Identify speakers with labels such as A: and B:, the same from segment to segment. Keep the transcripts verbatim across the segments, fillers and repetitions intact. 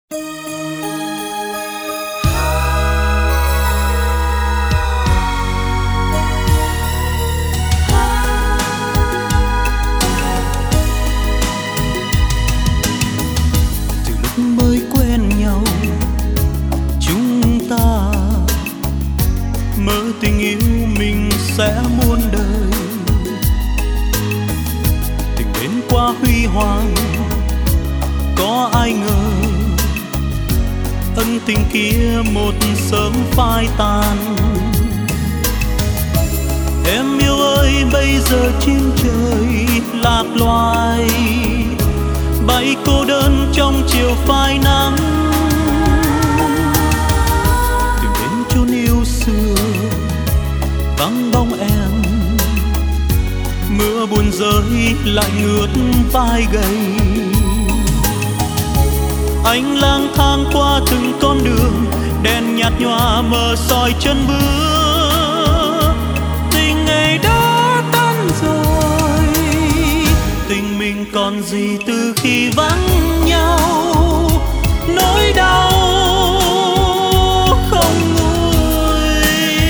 A: Tình yêu mình sẽ muôn đời, tình đến quá huy hoàng, có ai ngờ ân tình kia một sớm phai tàn. Em yêu ơi, bây giờ chim trời lạc loài, bay cô đơn trong chiều phai nắng. Tìm đến chốn yêu xưa vắng bóng em, mưa buồn rơi lại ngước vai gầy. Anh lang thang qua từng con đường, đèn nhạt nhòa mờ soi chân bước. Tình ngày đó tan rồi, tình mình còn gì từ khi vắng nhau. Nỗi đau không nguôi,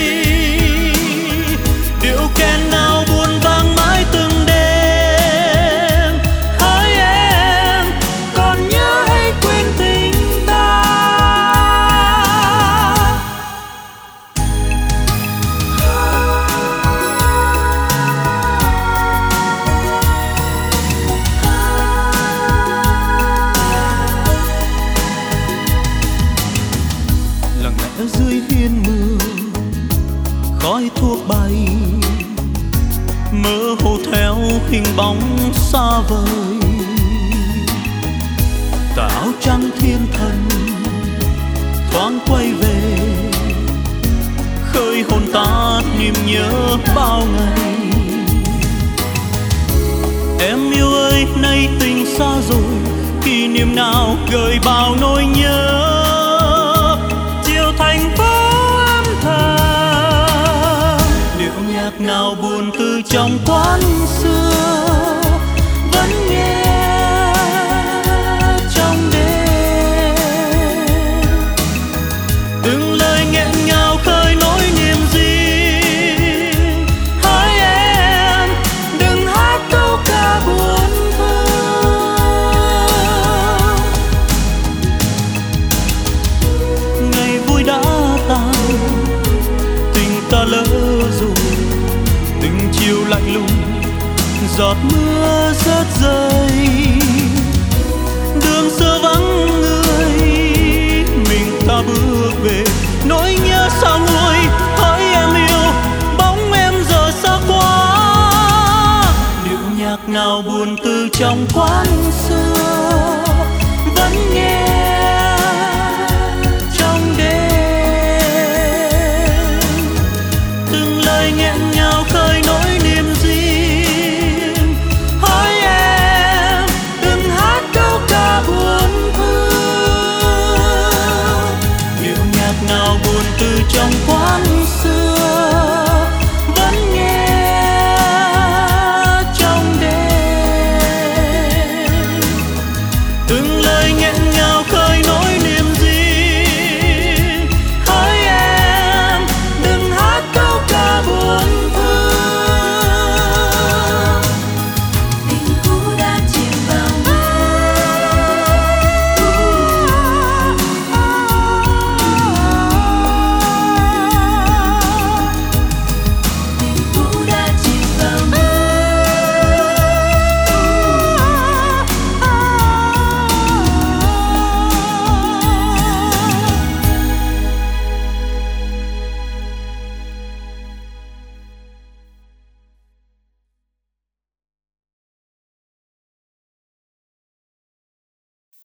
A: điệu kèn nào buồn vang mãi từng đêm. Hỡi em, còn nhớ hay quên tình ta? Lặng lẽ dưới hiên mưa, khói thuốc bay mơ hồ theo hình bóng xa vời. Tà áo trắng thiên thần thoáng quay về, khơi hồn ta niềm nhớ bao ngày. Em yêu ơi, nay tình xa rồi, kỷ niệm nào gợi bao nỗi nhớ. Chiều thành phố âm thầm, điệu nhạc nào buồn từ trong quán xưa vẫn nghe trong đêm. Từng lời nghẹn ngào khơi nỗi niềm riêng. Hỡi em, đừng hát câu ca buồn thương. Ngày vui đã tan, tình ta lỡ rồi. Từng chiều lạnh lùng, giọt mưa rớt rơi. Đường xưa vắng người, mình ta bước về. Nỗi nhớ sao nguôi, hỡi em yêu, bóng em giờ xa quá. Điệu nhạc nào buồn từ trong quán xưa